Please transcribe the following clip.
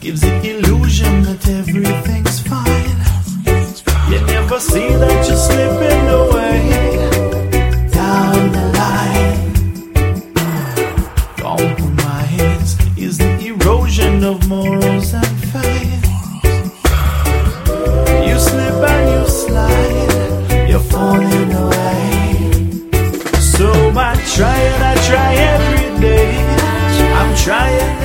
gives the illusion that everything's fine. You never see that you're slipping away down the line. Compromise is the erosion of morals and faith. You slip and you slide, you're falling away. So I try every day. I'm trying